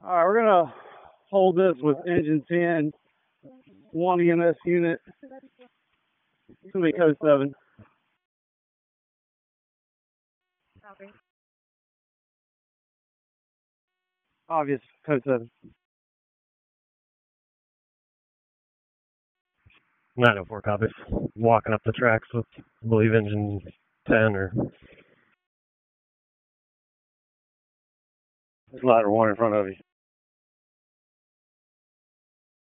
All right, we're gonna hold this with engine 10, 1 EMS unit. It's gonna be code 7. Copy. Obvious, code 7. 904 copies. Walking up the tracks with, I believe, engine 10 or... There's ladder 1 in front of you.